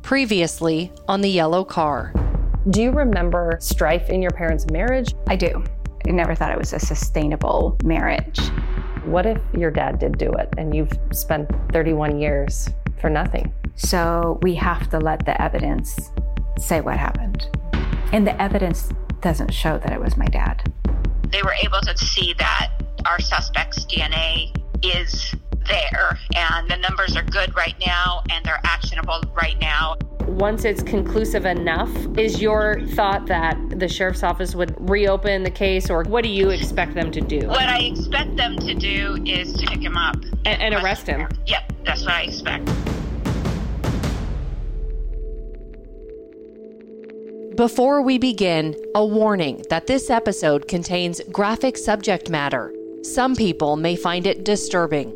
Previously on the yellow car. Do you remember strife in your parents' marriage? I do. I never thought it was a sustainable marriage. What if your dad did do it and you've spent 31 years for nothing? So we have to let the evidence say what happened. And the evidence doesn't show that it was my dad. They were able to see that our suspect's DNA is there, and the numbers are good right now, and they're actionable right now. Once it's conclusive enough, is your thought that the sheriff's office would reopen the case, or what do you expect them to do? What I expect them to do is to pick him up. And arrest him? Yep, that's what I expect. Before we begin, a warning that this episode contains graphic subject matter. Some people may find it disturbing.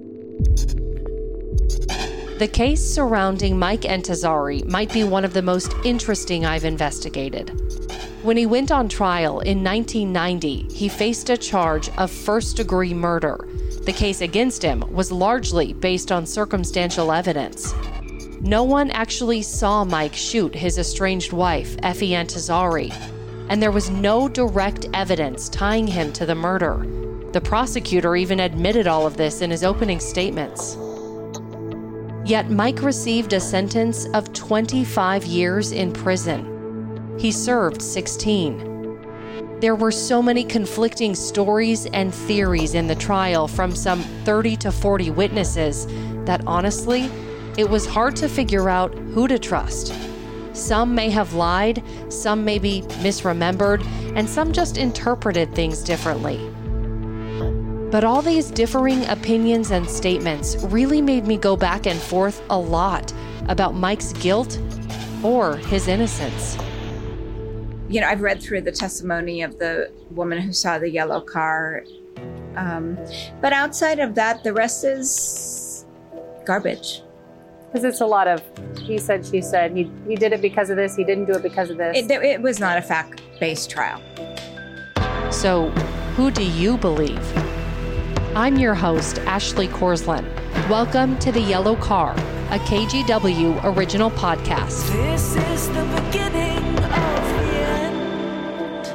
The case surrounding Mike Entezari might be one of the most interesting I've investigated. When he went on trial in 1990, he faced a charge of first-degree murder. The case against him was largely based on circumstantial evidence. No one actually saw Mike shoot his estranged wife, Effie Entezari, and there was no direct evidence tying him to the murder. The prosecutor even admitted all of this in his opening statements. Yet Mike received a sentence of 25 years in prison. He served 16. There were so many conflicting stories and theories in the trial from some 30 to 40 witnesses that honestly, it was hard to figure out who to trust. Some may have lied, some may be misremembered, and some just interpreted things differently. But all these differing opinions and statements really made me go back and forth a lot about Mike's guilt or his innocence. You know, I've read through the testimony of the woman who saw the yellow car. But outside of that, the rest is garbage. Because it's a lot of he said, she said, he did it because of this, he didn't do it because of this. It was not a fact-based trial. So, who do you believe? I'm your host, Ashley Korslund. Welcome to The Yellow Car, a KGW original podcast. This is the beginning of the end.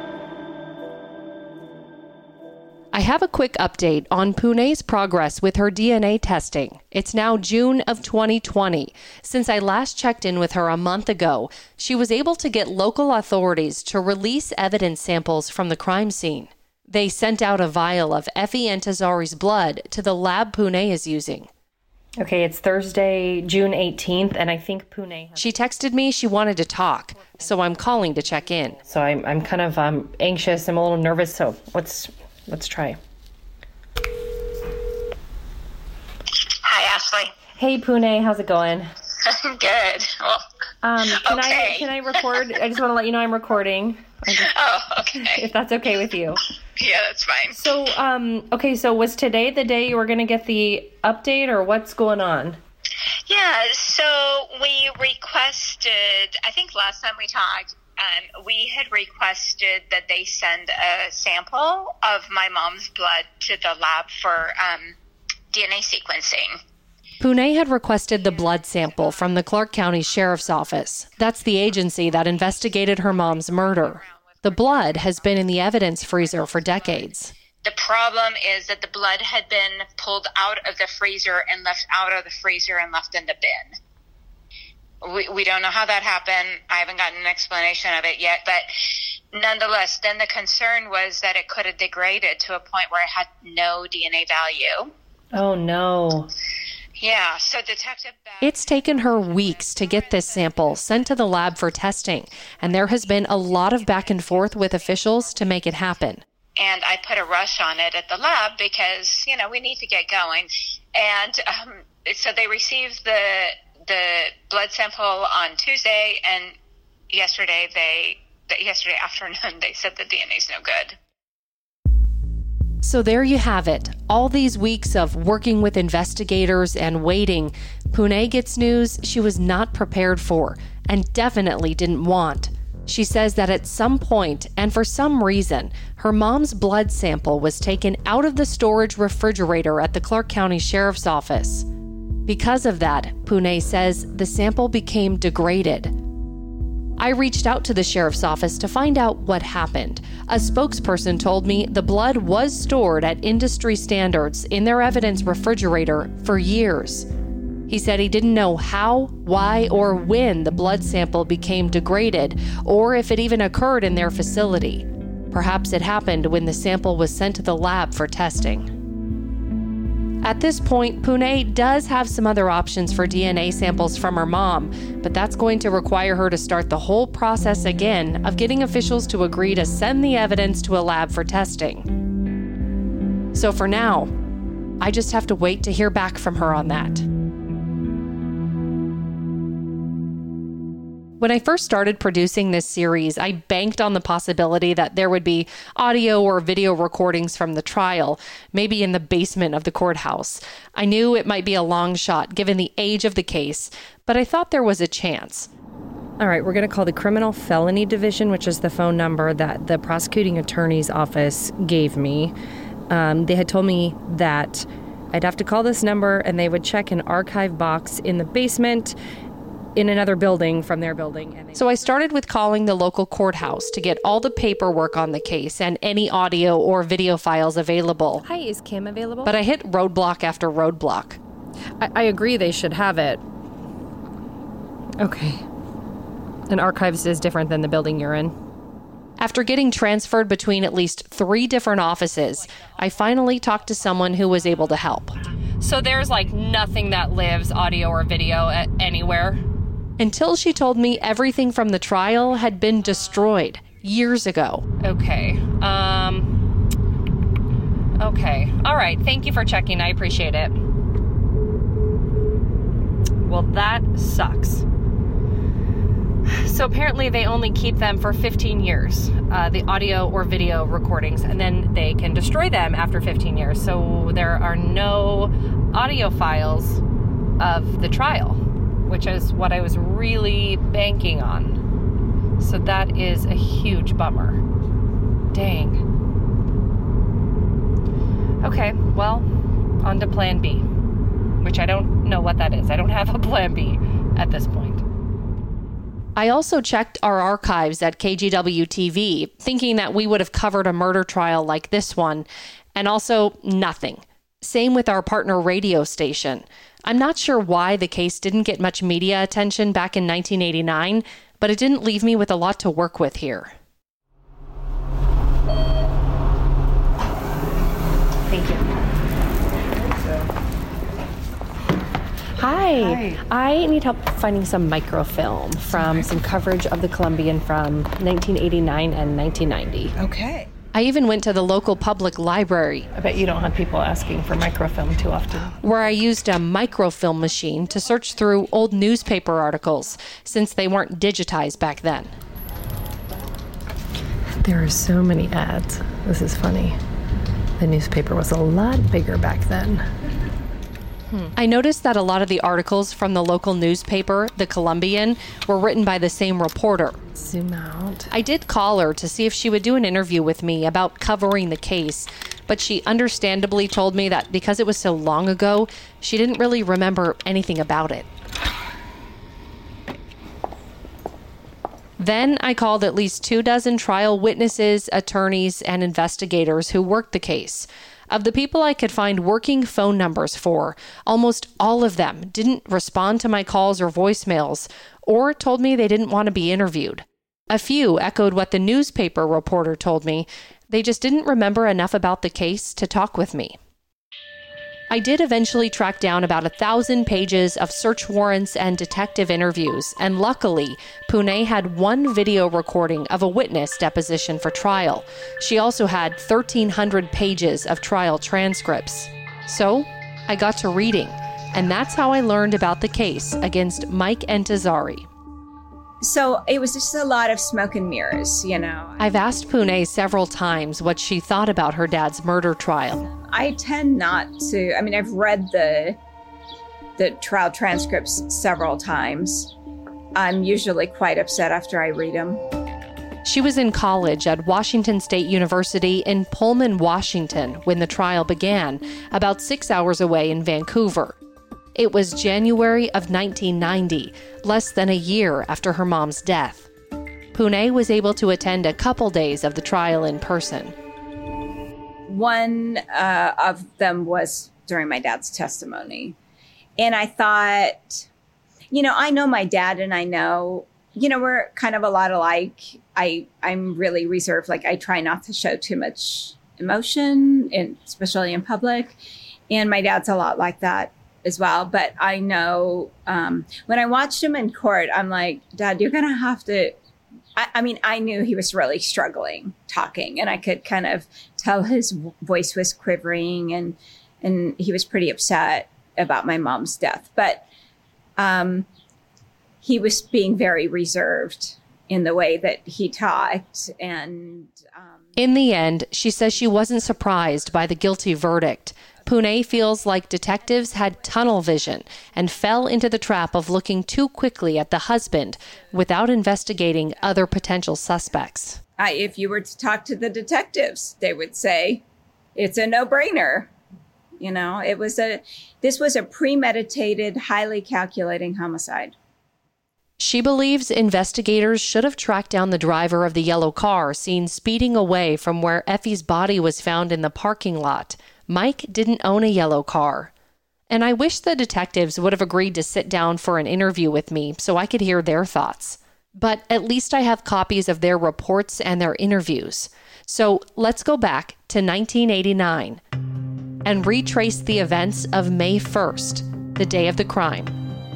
I have a quick update on Pune's progress with her DNA testing. It's now June of 2020. Since I last checked in with her a month ago, she was able to get local authorities to release evidence samples from the crime scene. They sent out a vial of Effie Entezari's blood to the lab Pune is using. Okay, it's Thursday, June 18th, and I think Pune She texted me she wanted to talk, so I'm calling to check in. So I'm kind of anxious, I'm a little nervous, so let's try. Hi, Ashley. Hey Pune, how's it going? Good. Well, okay. Can I record? I just want to let you know I'm recording. Okay. If that's okay with you. Yeah, that's fine. So, so was today the day you were going to get the update, or what's going on? Yeah, so we requested, I think last time we talked, we had requested that they send a sample of my mom's blood to the lab for DNA sequencing. Pune had requested the blood sample from the Clark County Sheriff's Office. That's the agency that investigated her mom's murder. The blood has been in the evidence freezer for decades. The problem is that the blood had been pulled out of the freezer and left out of the freezer and left in the bin. We don't know how that happened. I haven't gotten an explanation of it yet, but nonetheless, then the concern was that it could have degraded to a point where it had no DNA value. Oh, no. Yeah, so Detective... It's taken her weeks to get this sample sent to the lab for testing, and there has been a lot of back and forth with officials to make it happen. And I put a rush on it at the lab because, we need to get going. And so they received the blood sample on Tuesday, and yesterday afternoon they said the DNA's no good. So there you have it. All these weeks of working with investigators and waiting, Pune gets news she was not prepared for and definitely didn't want. She says that at some point, and for some reason, her mom's blood sample was taken out of the storage refrigerator at the Clark County Sheriff's Office. Because of that, Pune says the sample became degraded. I reached out to the sheriff's office to find out what happened. A spokesperson told me the blood was stored at industry standards in their evidence refrigerator for years. He said he didn't know how, why, or when the blood sample became degraded, or if it even occurred in their facility. Perhaps it happened when the sample was sent to the lab for testing. At this point, Pune does have some other options for DNA samples from her mom, but that's going to require her to start the whole process again of getting officials to agree to send the evidence to a lab for testing. So for now, I just have to wait to hear back from her on that. When I first started producing this series, I banked on the possibility that there would be audio or video recordings from the trial, maybe in the basement of the courthouse. I knew it might be a long shot given the age of the case, but I thought there was a chance. All right, we're going to call the Criminal Felony Division, which is the phone number that the prosecuting attorney's office gave me. They had told me that I'd have to call this number and they would check an archive box in the basement in another building from their building. So I started with calling the local courthouse to get all the paperwork on the case and any audio or video files available. Hi, is Kim available? But I hit roadblock after roadblock. I agree they should have it. Okay. And archives is different than the building you're in. After getting transferred between at least 3 different offices, I finally talked to someone who was able to help. So there's nothing that lives, audio or video, anywhere? Until she told me everything from the trial had been destroyed years ago. Okay. Okay. All right. Thank you for checking. I appreciate it. Well, that sucks. So apparently they only keep them for 15 years, the audio or video recordings, and then they can destroy them after 15 years. So there are no audio files of the trial, which is what I was really banking on. So that is a huge bummer. Dang. Okay, well, on to plan B, which I don't know what that is. I don't have a plan B at this point. I also checked our archives at KGW TV, thinking that we would have covered a murder trial like this one, and also nothing. Same with our partner radio station. I'm not sure why the case didn't get much media attention back in 1989, but it didn't leave me with a lot to work with here. Thank you. Hi. I need help finding some microfilm from some coverage of the Columbian from 1989 and 1990. Okay. I even went to the local public library. I bet you don't have people asking for microfilm too often. Where I used a microfilm machine to search through old newspaper articles, since they weren't digitized back then. There are so many ads. This is funny. The newspaper was a lot bigger back then. I noticed that a lot of the articles from the local newspaper, the Columbian, were written by the same reporter. Zoom out. I did call her to see if she would do an interview with me about covering the case, but she understandably told me that because it was so long ago, she didn't really remember anything about it. Then I called at least 24 trial witnesses, attorneys, and investigators who worked the case. Of the people I could find working phone numbers for, almost all of them didn't respond to my calls or voicemails, or told me they didn't want to be interviewed. A few echoed what the newspaper reporter told me. They just didn't remember enough about the case to talk with me. I did eventually track down about 1,000 pages of search warrants and detective interviews, and luckily, Pune had one video recording of a witness deposition for trial. She also had 1,300 pages of trial transcripts. So, I got to reading, and that's how I learned about the case against Mike Ntozari. So it was just a lot of smoke and mirrors, you know. I've asked Pune several times what she thought about her dad's murder trial. I tend not to. I mean, I've read the trial transcripts several times. I'm usually quite upset after I read them. She was in college at Washington State University in Pullman, Washington, when the trial began, about 6 hours away in Vancouver. It was January of 1990, less than a year after her mom's death. Pune was able to attend a couple days of the trial in person. One of them was during my dad's testimony. And I thought, I know my dad, and I know, we're kind of a lot alike. I'm really reserved. Like, I try not to show too much emotion, and especially in public. And my dad's a lot like that as well. But I know when I watched him in court, I'm like, Dad, you're going to have to. I knew he was really struggling talking, and I could kind of tell his voice was quivering, and he was pretty upset about my mom's death. But he was being very reserved in the way that he talked. And in the end, she says she wasn't surprised by the guilty verdict. Pune feels like detectives had tunnel vision and fell into the trap of looking too quickly at the husband without investigating other potential suspects. If you were to talk to the detectives, they would say it's a no-brainer. This was a premeditated, highly calculating homicide. She believes investigators should have tracked down the driver of the yellow car seen speeding away from where Effie's body was found in the parking lot. Mike didn't own a yellow car. And I wish the detectives would have agreed to sit down for an interview with me so I could hear their thoughts. But at least I have copies of their reports and their interviews. So let's go back to 1989 and retrace the events of May 1st, the day of the crime.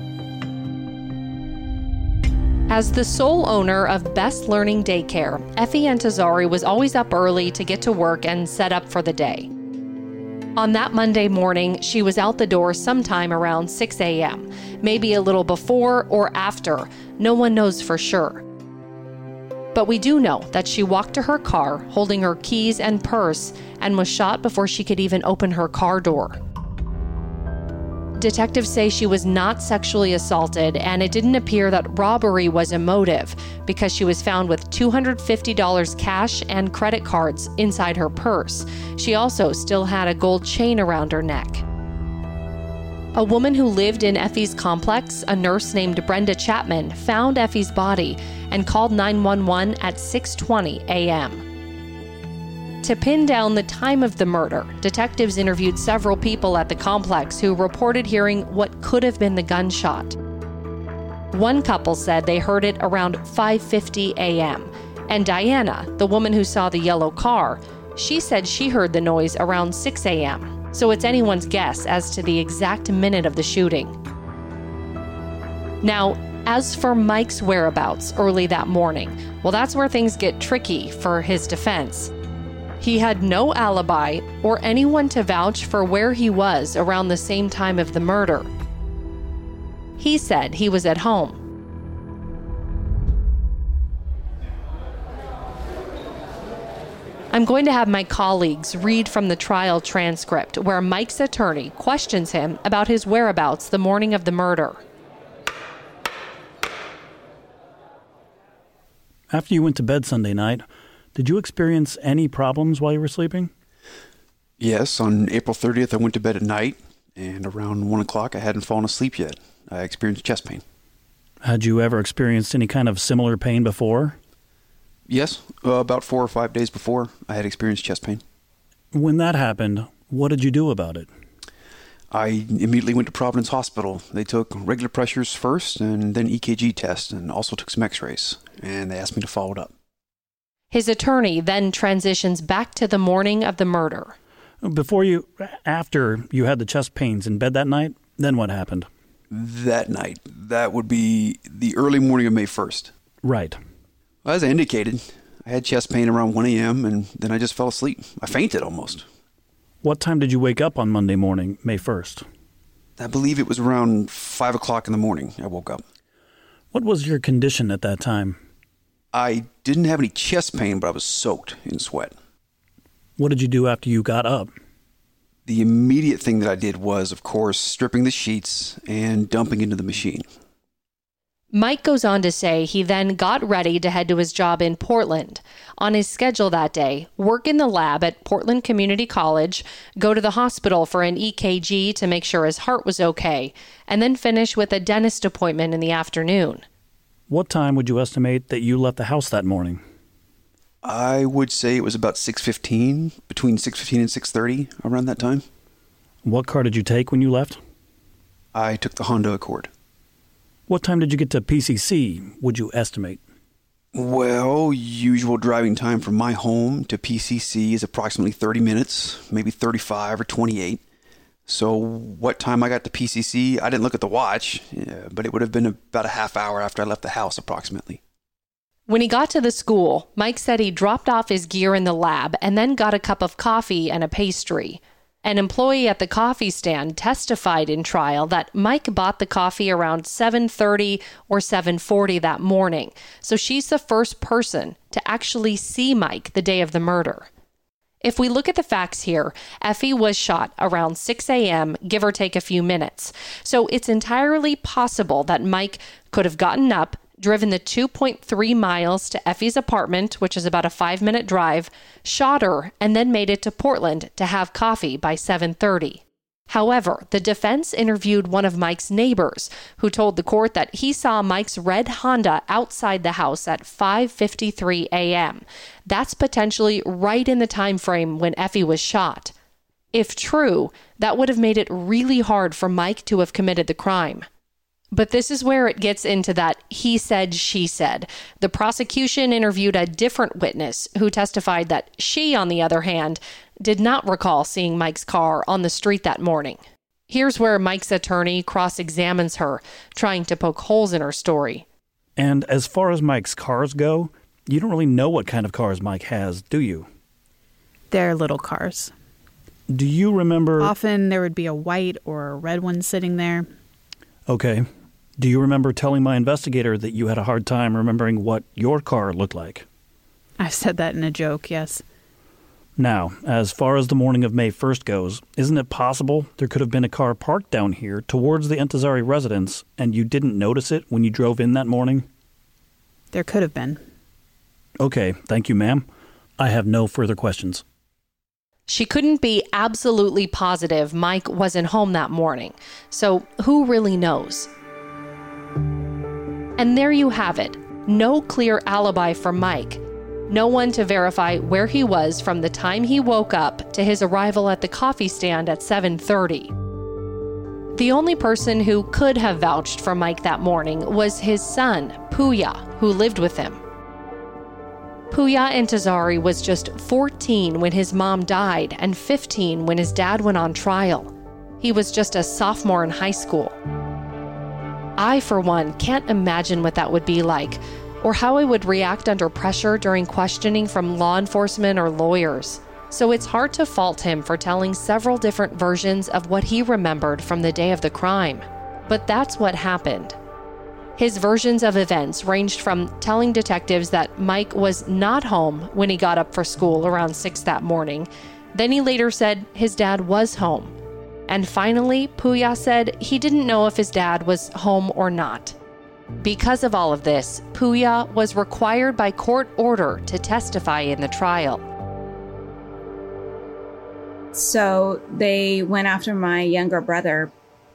As the sole owner of Best Learning Daycare, Effie Antazari was always up early to get to work and set up for the day. On that Monday morning, she was out the door sometime around 6 a.m., maybe a little before or after. No one knows for sure. But we do know that she walked to her car holding her keys and purse and was shot before she could even open her car door. Detectives say she was not sexually assaulted, and it didn't appear that robbery was a motive because she was found with $250 cash and credit cards inside her purse. She also still had a gold chain around her neck. A woman who lived in Effie's complex, a nurse named Brenda Chapman, found Effie's body and called 911 at 6:20 a.m. To pin down the time of the murder, detectives interviewed several people at the complex who reported hearing what could have been the gunshot. One couple said they heard it around 5:50 a.m., and Diana, the woman who saw the yellow car, she said she heard the noise around 6 a.m., so it's anyone's guess as to the exact minute of the shooting. Now, as for Mike's whereabouts early that morning, well, that's where things get tricky for his defense. He had no alibi or anyone to vouch for where he was around the same time of the murder. He said he was at home. I'm going to have my colleagues read from the trial transcript where Mike's attorney questions him about his whereabouts the morning of the murder. After you went to bed Sunday night, did you experience any problems while you were sleeping? Yes, on April 30th, I went to bed at night, and around 1 o'clock, I hadn't fallen asleep yet. I experienced chest pain. Had you ever experienced any kind of similar pain before? Yes, about 4 or 5 days before, I had experienced chest pain. When that happened, what did you do about it? I immediately went to Providence Hospital. They took regular pressures first, and then EKG tests, and also took some x-rays, and they asked me to follow it up. His attorney then transitions back to the morning of the murder. After you had the chest pains in bed that night, then what happened? That night. That would be the early morning of May 1st. Right. As I indicated, I had chest pain around 1 a.m., and then I just fell asleep. I fainted almost. What time did you wake up on Monday morning, May 1st? I believe it was around 5 o'clock in the morning I woke up. What was your condition at that time? I didn't have any chest pain, but I was soaked in sweat. What did you do after you got up? The immediate thing that I did was, of course, stripping the sheets and dumping into the machine. Mike goes on to say he then got ready to head to his job in Portland. On his schedule that day, work in the lab at Portland Community College, go to the hospital for an EKG to make sure his heart was okay, and then finish with a dentist appointment in the afternoon. What time would you estimate that you left the house that morning? I would say it was about 6:15, between 6:15 and 6:30, around that time. What car did you take when you left? I took the Honda Accord. What time did you get to PCC, would you estimate? Well, usual driving time from my home to PCC is approximately 30 minutes, maybe 35 or 28. So what time I got to PCC, I didn't look at the watch, but it would have been about a half hour after I left the house approximately. When he got to the school, Mike said he dropped off his gear in the lab and then got a cup of coffee and a pastry. An employee at the coffee stand testified in trial that Mike bought the coffee around 7:30 or 7:40 that morning, so she's the first person to actually see Mike the day of the murder. If we look at the facts here, Effie was shot around 6 a.m., give or take a few minutes, so it's entirely possible that Mike could have gotten up, driven the 2.3 miles to Effie's apartment, which is about a 5-minute drive, shot her, and then made it to Portland to have coffee by 7:30. However, the defense interviewed one of Mike's neighbors, who told the court that he saw Mike's red Honda outside the house at 5:53 a.m. That's potentially right in the time frame when Effie was shot. If true, that would have made it really hard for Mike to have committed the crime. But this is where it gets into that he said, she said. The prosecution interviewed a different witness who testified that she, on the other hand, did not recall seeing Mike's car on the street that morning. Here's where Mike's attorney cross-examines her, trying to poke holes in her story. And as far as Mike's cars go, you don't really know what kind of cars Mike has, do you? They're little cars. Do you remember... Often there would be a white or a red one sitting there. Okay. Do you remember telling my investigator that you had a hard time remembering what your car looked like? I said that in a joke, yes. Now, as far as the morning of May 1st goes, isn't it possible there could have been a car parked down here towards the Intezari residence and you didn't notice it when you drove in that morning? There could have been. Okay, thank you, ma'am. I have no further questions. She couldn't be absolutely positive Mike wasn't home that morning, so who really knows? And there you have it. No clear alibi for Mike. No one to verify where he was from the time he woke up to his arrival at the coffee stand at 7:30. The only person who could have vouched for Mike that morning was his son, Puya, who lived with him. Puya Intezari was just 14 when his mom died and 15 when his dad went on trial. He was just a sophomore in high school. I, for one, can't imagine what that would be like, or how I would react under pressure during questioning from law enforcement or lawyers. So it's hard to fault him for telling several different versions of what he remembered from the day of the crime. But that's what happened. His versions of events ranged from telling detectives that Mike was not home when he got up for school around 6 that morning. Then he later said his dad was home. And finally, Puya said he didn't know if his dad was home or not. Because of all of this, Puya was required by court order to testify in the trial. So they went after my younger brother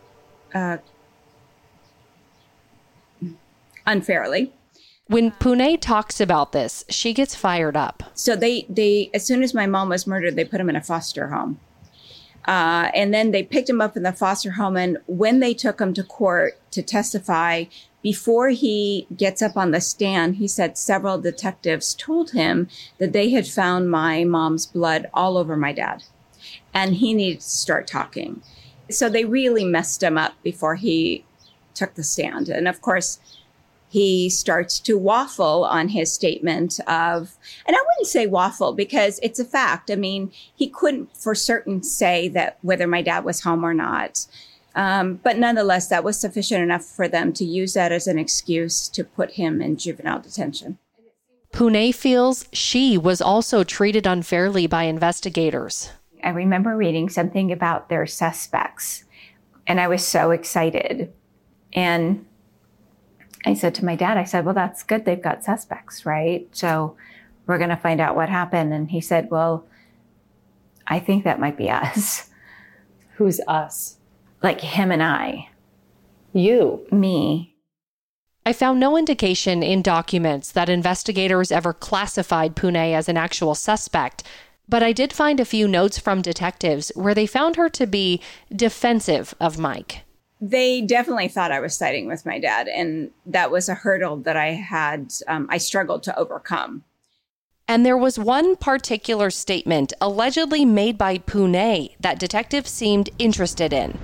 unfairly. When Pune talks about this, she gets fired up. So they as soon as my mom was murdered, they put him in a foster home. And then they picked him up in the foster home. And when they took him to court to testify, before he gets up on the stand, he said several detectives told him that they had found my mom's blood all over my dad. And he needed to start talking. So they really messed him up before he took the stand. And of course, he starts to waffle on his statement of, and I wouldn't say waffle because it's a fact. I mean, he couldn't for certain say that whether my dad was home or not. But nonetheless, that was sufficient enough for them to use that as an excuse to put him in juvenile detention. Pune feels she was also treated unfairly by investigators. I remember reading something about their suspects, and I was so excited. And I said to my dad, I said, well, that's good. They've got suspects, right? So we're going to find out what happened. And he said, well, I think that might be us. Who's us? Like him and I. You. Me. I found no indication in documents that investigators ever classified Pune as an actual suspect, but I did find a few notes from detectives where they found her to be defensive of Mike. They definitely thought I was siding with my dad, and that was a hurdle that I struggled to overcome. And there was one particular statement allegedly made by Pune that detectives seemed interested in.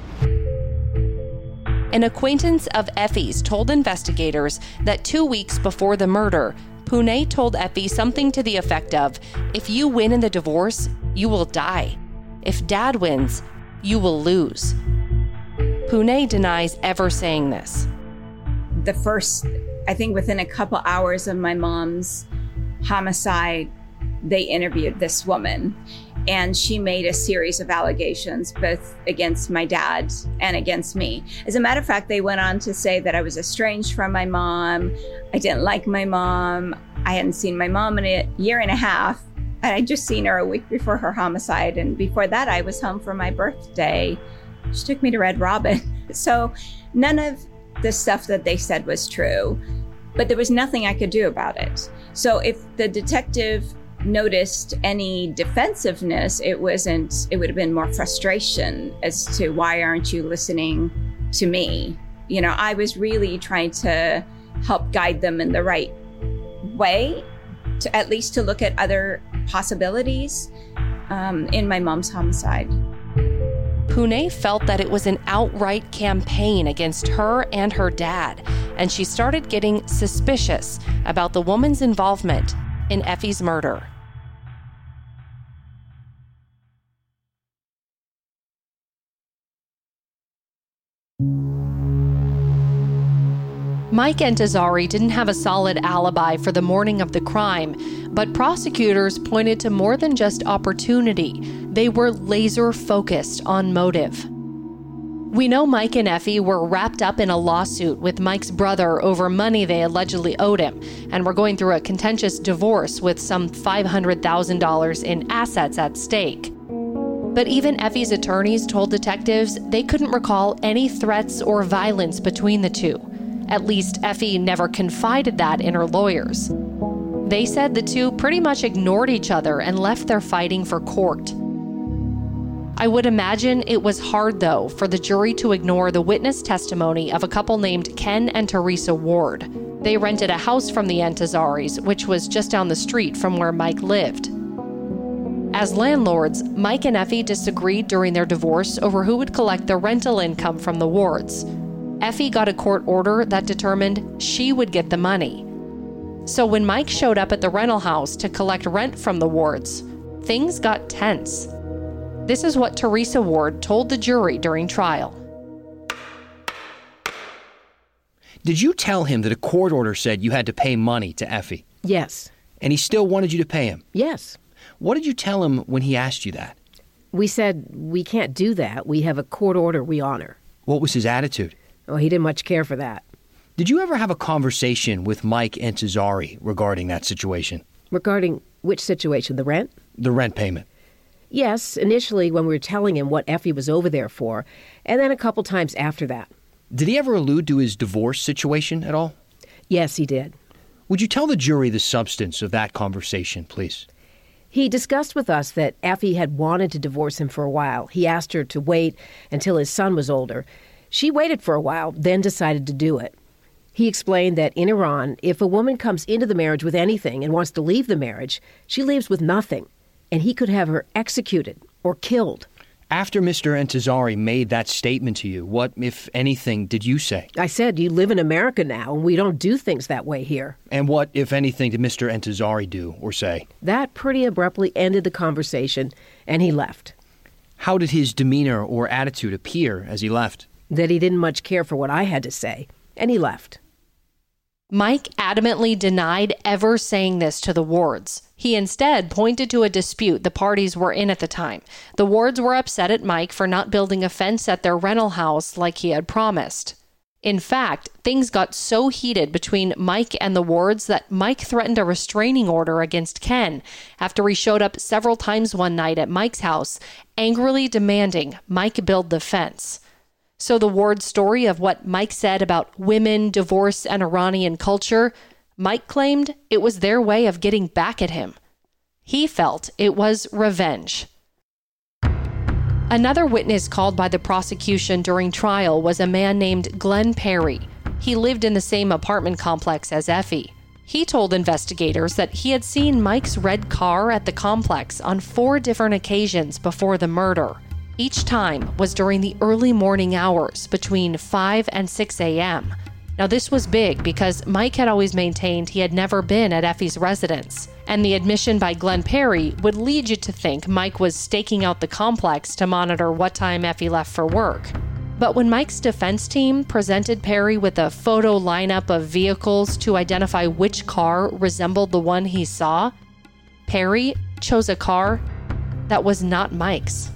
An acquaintance of Effie's told investigators that 2 weeks before the murder, Pune told Effie something to the effect of, if you win in the divorce, you will die. If Dad wins, you will lose. Pune denies ever saying this. I think within a couple hours of my mom's homicide, they interviewed this woman, and she made a series of allegations both against my dad and against me. As a matter of fact, they went on to say that I was estranged from my mom. I didn't like my mom. I hadn't seen my mom in a year and a half. And I'd just seen her a week before her homicide. And before that, I was home for my birthday. She took me to Red Robin. So none of the stuff that they said was true, but there was nothing I could do about it. So if the detective noticed any defensiveness, it would have been more frustration as to why aren't you listening to me? You know, I was really trying to help guide them in the right way, to at least to look at other possibilities in my mom's homicide. Pune felt that it was an outright campaign against her and her dad, and she started getting suspicious about the woman's involvement in Effie's murder. Mike Entezari didn't have a solid alibi for the morning of the crime, but prosecutors pointed to more than just opportunity. They were laser focused on motive. We know Mike and Effie were wrapped up in a lawsuit with Mike's brother over money they allegedly owed him, and were going through a contentious divorce with some $500,000 in assets at stake. But even Effie's attorneys told detectives they couldn't recall any threats or violence between the two. At least Effie never confided that in her lawyers. They said the two pretty much ignored each other and left their fighting for court. I would imagine it was hard, though, for the jury to ignore the witness testimony of a couple named Ken and Teresa Ward. They rented a house from the Entezaris, which was just down the street from where Mike lived. As landlords, Mike and Effie disagreed during their divorce over who would collect the rental income from the Wards. Effie got a court order that determined she would get the money. So when Mike showed up at the rental house to collect rent from the Wards, things got tense. This is what Teresa Ward told the jury during trial. Did you tell him that a court order said you had to pay money to Effie? Yes. And he still wanted you to pay him? Yes. What did you tell him when he asked you that? We said, we can't do that. We have a court order we honor. What was his attitude? Oh, he didn't much care for that. Did you ever have a conversation with Mike Entezari regarding that situation? Regarding which situation? The rent? The rent payment. Yes, initially when we were telling him what Effie was over there for, and then a couple times after that. Did he ever allude to his divorce situation at all? Yes, he did. Would you tell the jury the substance of that conversation, please? He discussed with us that Effie had wanted to divorce him for a while. He asked her to wait until his son was older. She waited for a while, then decided to do it. He explained that in Iran, if a woman comes into the marriage with anything and wants to leave the marriage, she leaves with nothing, and he could have her executed or killed. After Mr. Entezari made that statement to you, what, if anything, did you say? I said, you live in America now, and we don't do things that way here. And what, if anything, did Mr. Entezari do or say? That pretty abruptly ended the conversation, and he left. How did his demeanor or attitude appear as he left? That he didn't much care for what I had to say, and he left. Mike adamantly denied ever saying this to the Wards. He instead pointed to a dispute the parties were in at the time. The Wards were upset at Mike for not building a fence at their rental house like he had promised. In fact, things got so heated between Mike and the Wards that Mike threatened a restraining order against Ken after he showed up several times one night at Mike's house, angrily demanding Mike build the fence. So the Ward's story of what Mike said about women, divorce, and Iranian culture, Mike claimed it was their way of getting back at him. He felt it was revenge. Another witness called by the prosecution during trial was a man named Glenn Perry. He lived in the same apartment complex as Effie. He told investigators that he had seen Mike's red car at the complex on 4 different occasions before the murder. Each time was during the early morning hours between 5 and 6 a.m. Now, this was big because Mike had always maintained he had never been at Effie's residence, and the admission by Glenn Perry would lead you to think Mike was staking out the complex to monitor what time Effie left for work. But when Mike's defense team presented Perry with a photo lineup of vehicles to identify which car resembled the one he saw, Perry chose a car that was not Mike's.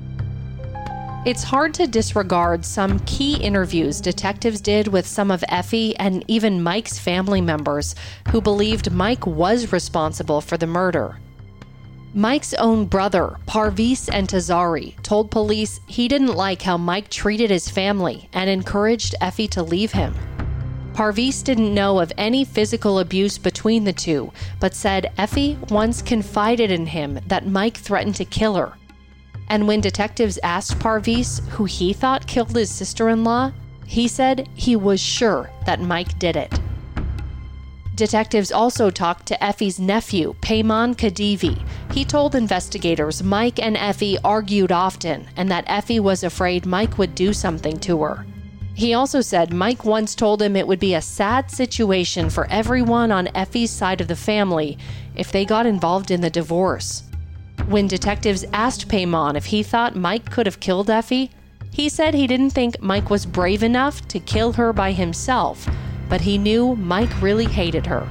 It's hard to disregard some key interviews detectives did with some of Effie and even Mike's family members who believed Mike was responsible for the murder. Mike's own brother, Parviz Entazari, told police he didn't like how Mike treated his family and encouraged Effie to leave him. Parviz didn't know of any physical abuse between the two, but said Effie once confided in him that Mike threatened to kill her. And when detectives asked Parviz who he thought killed his sister-in-law, he said he was sure that Mike did it. Detectives also talked to Effie's nephew, Peyman Khedivi. He told investigators Mike and Effie argued often and that Effie was afraid Mike would do something to her. He also said Mike once told him it would be a sad situation for everyone on Effie's side of the family if they got involved in the divorce. When detectives asked Peyman if he thought Mike could have killed Effie, he said he didn't think Mike was brave enough to kill her by himself, but he knew Mike really hated her.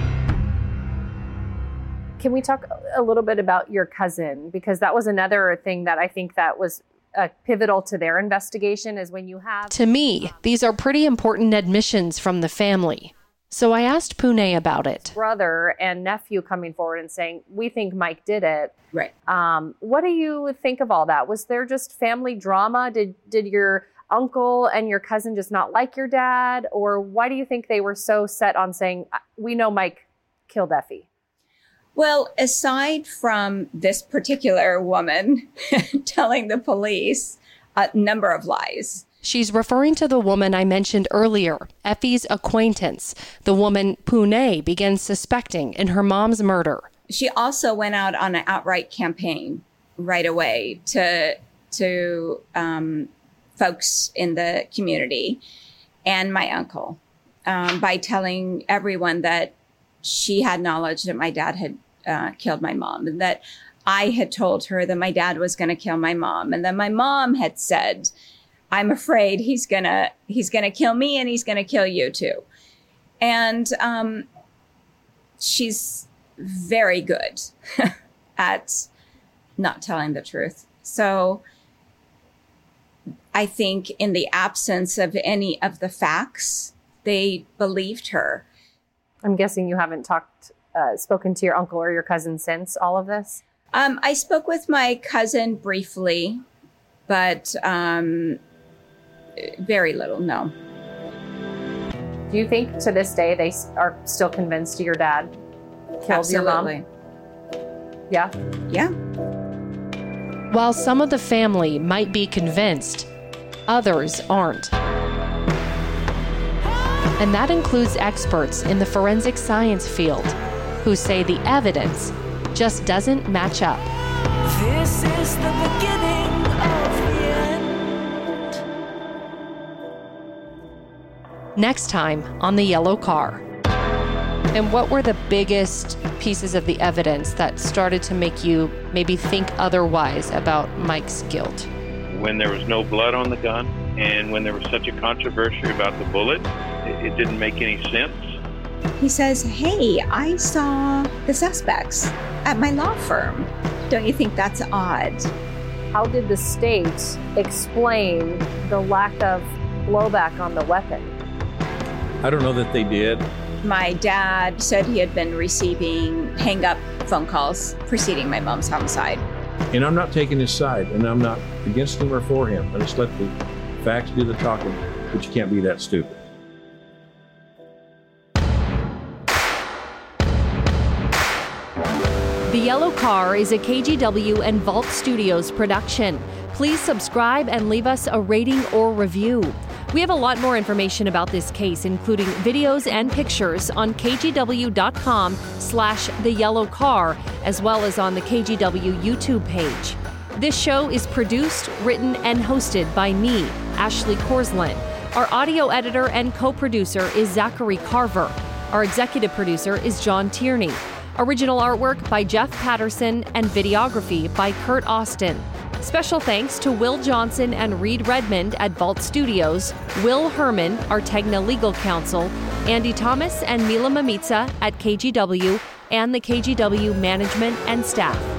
Can we talk a little bit about your cousin? Because that was another thing that I think that was pivotal to their investigation is when you have... To me, these are pretty important admissions from the family. So I asked Pune about it. Brother and nephew coming forward and saying, we think Mike did it. Right. What do you think of all that? Was there just family drama? Did your uncle and your cousin just not like your dad? Or why do you think they were so set on saying, we know Mike killed Effie? Well, aside from this particular woman telling the police a number of lies. She's referring to the woman I mentioned earlier, Effie's acquaintance, the woman Pune began suspecting in her mom's murder. She also went out on an outright campaign right away to folks in the community and my uncle by telling everyone that she had knowledge that my dad had killed my mom, and that I had told her that my dad was going to kill my mom, and that my mom had said, I'm afraid he's gonna kill me and he's gonna kill you too. And she's very good at not telling the truth. So I think in the absence of any of the facts, they believed her. I'm guessing you haven't spoken to your uncle or your cousin since all of this? I spoke with my cousin briefly, but very little, no. Do you think to this day they are still convinced your dad killed your mom? Yeah? Yeah. While some of the family might be convinced, others aren't. And that includes experts in the forensic science field who say the evidence just doesn't match up. This is the beginning of the end. Next time on The Yellow Car. And what were the biggest pieces of the evidence that started to make you maybe think otherwise about Mike's guilt? When there was no blood on the gun, and when there was such a controversy about the bullet, it didn't make any sense. He says, hey, I saw the suspects at my law firm. Don't you think that's odd? How did the state explain the lack of blowback on the weapon? I don't know that they did. My dad said he had been receiving hang-up phone calls preceding my mom's homicide. And I'm not taking his side, and I'm not against him or for him. I just let the facts do the talking, but you can't be that stupid. The Yellow Car is a KGW and Vault Studios production. Please subscribe and leave us a rating or review. We have a lot more information about this case, including videos and pictures on kgw.com/theyellowcar, as well as on the KGW YouTube page. This show is produced, written, and hosted by me, Ashley Korslund. Our audio editor and co-producer is Zachary Carver. Our executive producer is John Tierney. Original artwork by Jeff Patterson and videography by Kurt Austin. Special thanks to Will Johnson and Reed Redmond at Vault Studios, Will Herman, our Tegna legal counsel, Andy Thomas and Mila Mamitsa at KGW, and the KGW management and staff.